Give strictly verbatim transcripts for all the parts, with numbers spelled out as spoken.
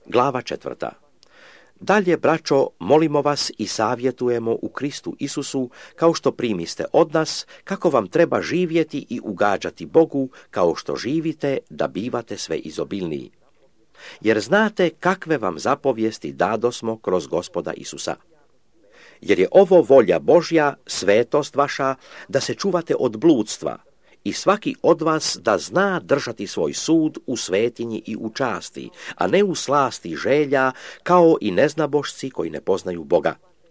Glava četvrta. Dalje, braćo, molimo vas i savjetujemo u Kristu Isusu, kao što primiste od nas, kako vam treba živjeti i ugađati Bogu, kao što živite, da bivate sve izobilniji. Jer znate kakve vam zapovijesti dadosmo kroz Gospoda Isusa. Jer je ovo volja Božja, svetost vaša, da se čuvate od bludstva, i svaki od vas da zna držati svoj sud u svetinji i u časti, a ne u slasti želja, kao i neznabošci koji ne poznaju Boga.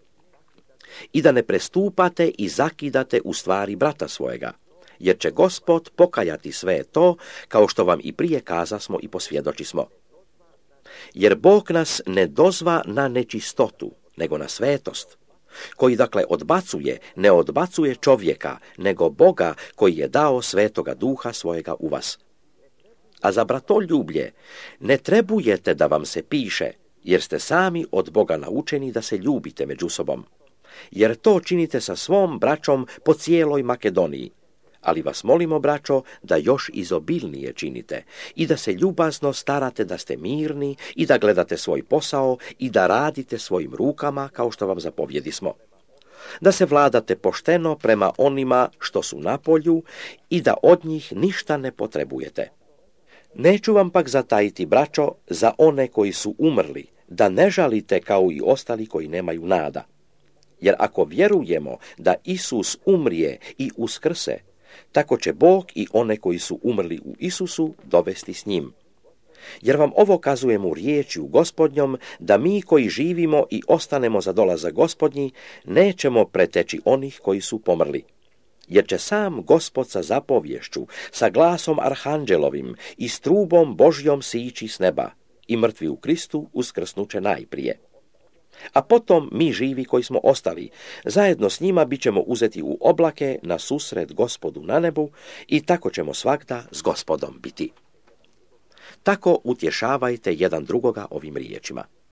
I da ne prestupate i zakidate u stvari brata svojega, jer će Gospod pokajati sve to, kao što vam i prije kazasmo i posvjedočismo. Jer Bog nas ne dozva na nečistotu, nego na svetost, koji dakle odbacuje, ne odbacuje čovjeka, nego Boga koji je dao svetoga duha svojega u vas. A za bratoljublje ne trebujete da vam se piše, jer ste sami od Boga naučeni da se ljubite među sobom. Jer to činite sa svom braćom po cijeloj Makedoniji. Ali vas molimo, braćo, da još izobilnije činite i da se ljubazno starate da ste mirni i da gledate svoj posao i da radite svojim rukama kao što vam zapovjedismo. Da se vladate pošteno prema onima što su na polju i da od njih ništa ne potrebujete. Neću vam pak zatajiti, braćo, za one koji su umrli, da ne žalite kao i ostali koji nemaju nada. Jer ako vjerujemo da Isus umrije i uskrse, tako će Bog i one koji su umrli u Isusu dovesti s njim. Jer vam ovo kazujemo u riječju Gospodnjom, da mi koji živimo i ostanemo za dolazak Gospodnji, nećemo preteći onih koji su pomrli. Jer će sam Gospod sa zapovješću, sa glasom arhanđelovim i s trubom Božjom sići s neba, i mrtvi u Kristu uskrsnuće najprije. A potom mi živi koji smo ostali, zajedno s njima bit ćemo uzeti u oblake na susret Gospodu na nebu i tako ćemo svagda s Gospodom biti. Tako utješavajte jedan drugoga ovim riječima.